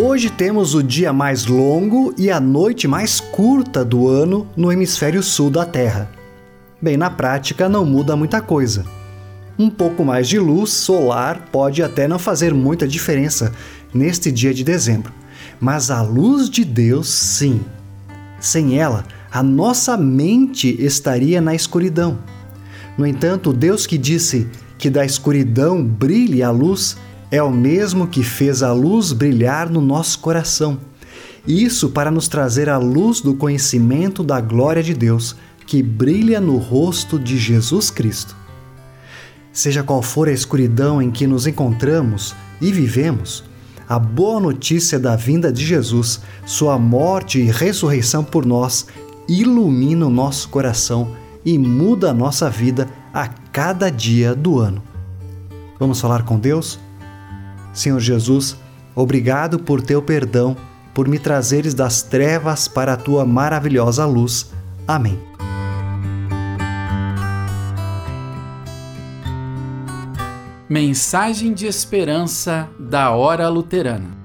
Hoje temos o dia mais longo e a noite mais curta do ano no hemisfério sul da Terra. Bem, na prática não muda muita coisa. Um pouco mais de luz solar pode até não fazer muita diferença neste dia de dezembro, mas a luz de Deus, sim. Sem ela, a nossa mente estaria na escuridão. No entanto, o Deus que disse que da escuridão brilhe a luz é o mesmo que fez a luz brilhar no nosso coração. Isso para nos trazer a luz do conhecimento da glória de Deus, que brilha no rosto de Jesus Cristo. Seja qual for a escuridão em que nos encontramos e vivemos, a boa notícia da vinda de Jesus, sua morte e ressurreição por nós, ilumina o nosso coração e muda a nossa vida a cada dia do ano. Vamos falar com Deus? Senhor Jesus, obrigado por teu perdão, por me trazeres das trevas para a tua maravilhosa luz. Amém. Mensagem de esperança da Hora Luterana.